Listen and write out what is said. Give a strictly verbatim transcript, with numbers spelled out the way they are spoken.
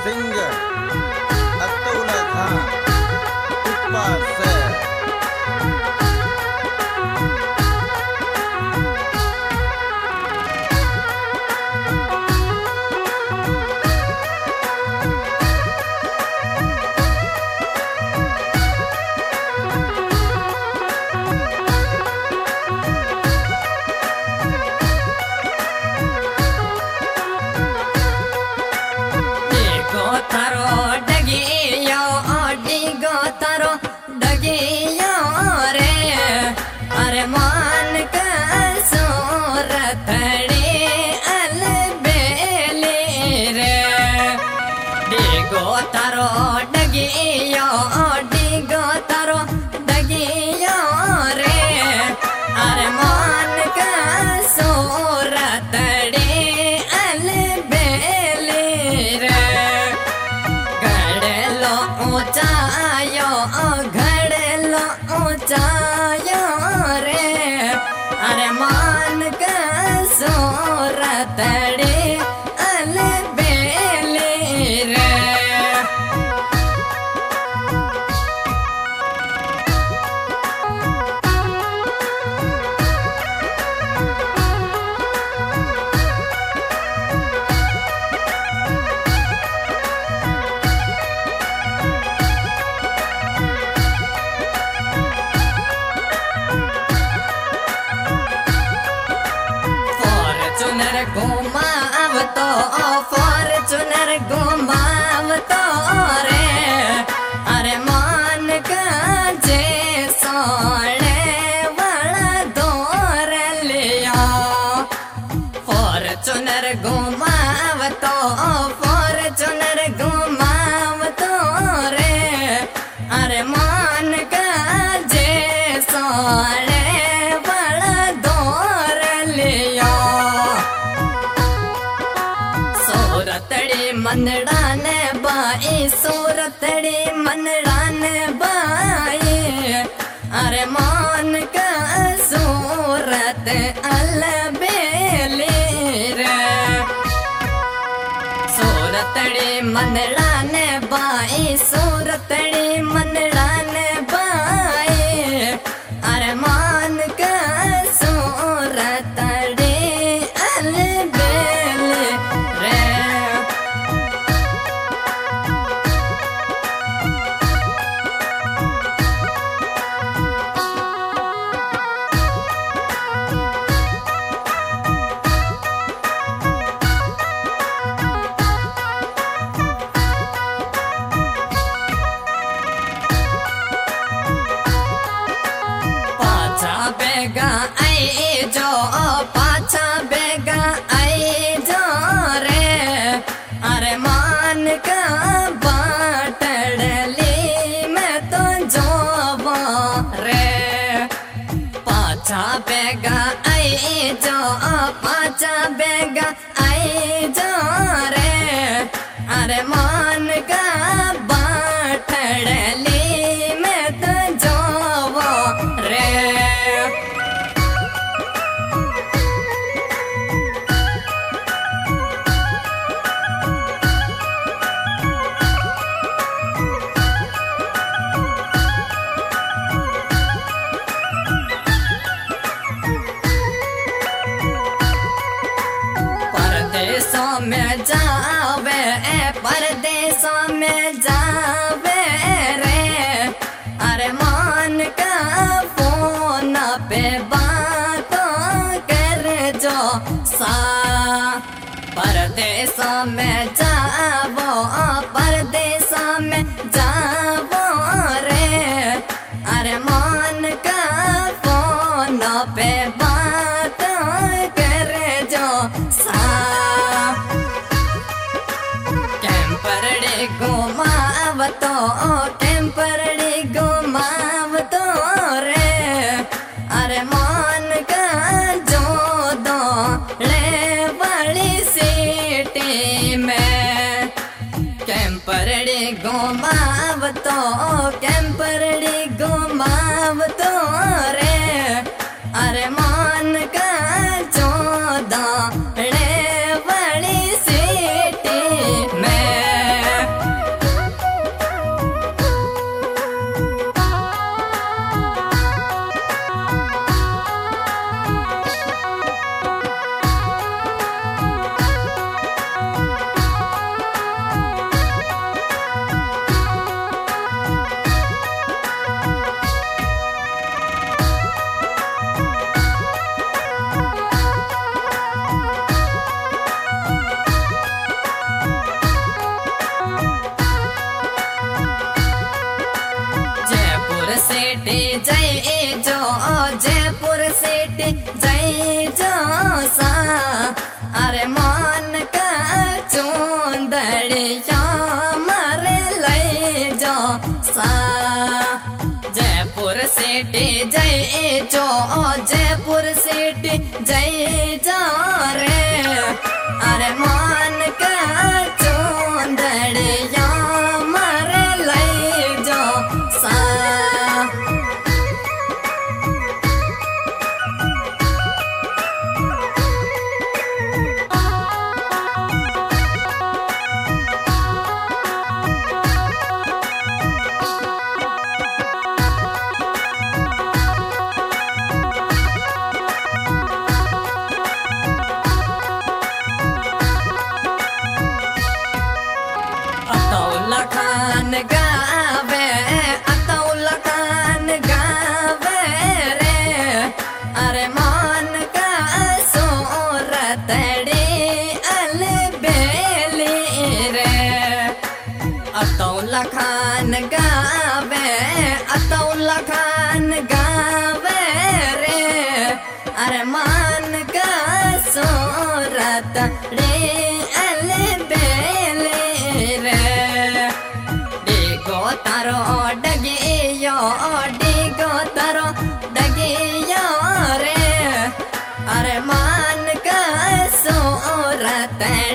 singer Atul Khan टिप्पा से मान का सोरतड़े अलबेले रे डिगो तारो डगियो डिगो तारो डगियो रे अरे मान का सोरतड़े अलबेले रे घड़लो ऊंचायो घड़लो ऊंचायो अरे मान का सोरतड़े अलबेले रे घुमाव तो फॉर्चूनर घुमाव तो रे अरे मान का जे सोने वाला दौर लिया फॉर्चूनर घुमाव तो फॉर्चूनर घुमाव तो रे अरे मान का जे सोने वाला दौर लिया सूरतड़ी मनड़ान बाई सूरतड़ी मनड़ान बाई अरे मान का सूरत अलबेले रे सूरतड़ी मनड़ान बाई सूरतड़ी मनड़ान बाई अरे मान का सूरतड़ी अलबेले रे बेगा आई जो पाछा बेगा आई जो रे अरे मान का बाटड़ली मैं तो जो रे पाछा बेगा आई जो पाछा बेगा आई जो रे अरे मान का बाटड़ली मैं तो जो रे परदेशों में जावे परदेशों में जावे रे अरे मान का फोन पे बातों कर जो सा परदेशों में जावो परदेशों में जावो रे अरे मान का फोन पे बातों कर जो सा कैंपरड़ी घुमाव तो कैंपरड़ी घुमाव तो रे अरे मान का जो दो ले वाली सीटी में कैंपरड़ी घुमाव तो कैंपरड़ी घुमाव तो रे अरे मान का जो दो ले वाली सीटी में अरे मान का चूंदड़िया मारे ले जो सा जयपुर सिटी जय जो जयपुर सिटी जय जा रे अरे मान का चूंदड़िया मारे ले जो सा खान गावे अतौला खान गावे रे अरे मान का सोरतड़ी अलबेली रे अतौला खान गावे अतौला खान गावे रे अरे मान का सोरतड़ी अलबेली रे तारो डगियो डिगो तारो डगियो रे अरे मान का सोरत